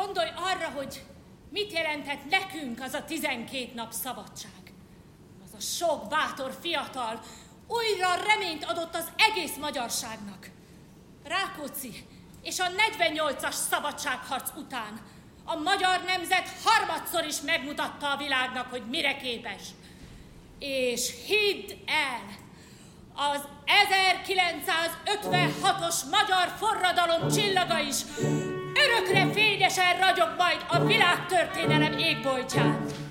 Gondolj arra, hogy mit jelentett nekünk az a 12 nap szabadság. Az a sok bátor fiatal újra reményt adott az egész magyarságnak. Rákóczi és a 48-as szabadságharc után a magyar nemzet harmadszor is megmutatta a világnak, hogy mire képes. És hidd el, az 1956-os magyar forradalom csillaga is örökre fényesen ragyog majd a világtörténelem égboltján.